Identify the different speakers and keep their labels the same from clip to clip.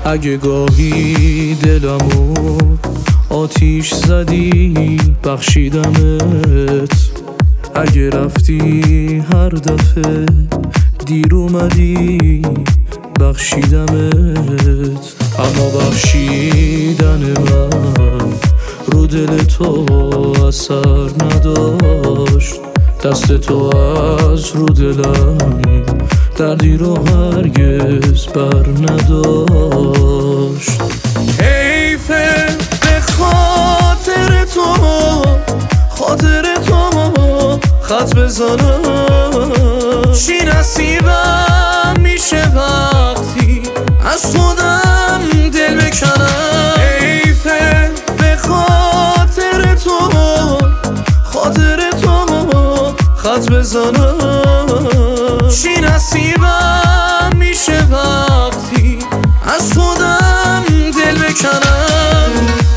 Speaker 1: اگه گاهی دلمو آتیش زدی بخشیدمت، اگه رفتی هر دفعه دیر اومدی بخشیدمت. اما بخشیدن من رو دل تو اثر نداشت، دست تو از رو دلم دردی رو هرگز بر نداشت. حیفه به خاطر تو خط بزنم، چی نصیبم میشه وقتی از خودم دل بکنم. حیفه به خاطر تو خط بزنم، چی نصیبم میشه وقتی از خودم دل بکنم.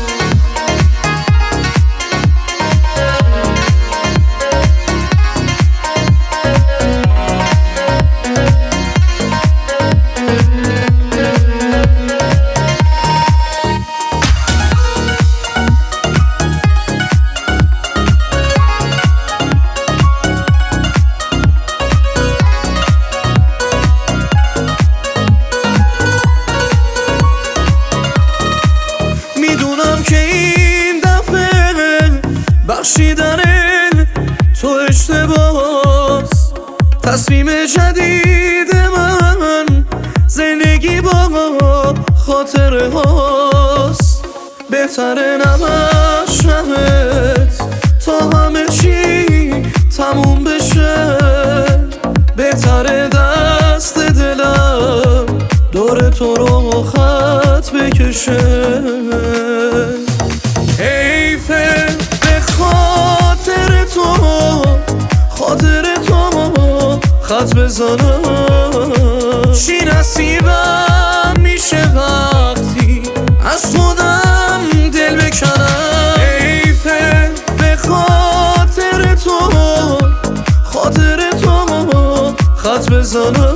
Speaker 1: که این دفعه بخشیدن تو اشتباس، تصمیم جدید من زندگی با خاطره هاست. بهتره نمشمت تا همه چی تموم بشه، بهتره دست دلم دور تو رو خط بکشه. حیفه به خاطر تو خط بزنم، چی نصیبم میشه وقتی از خودم دل بکنم. حیفه به خاطر تو خط بزنم،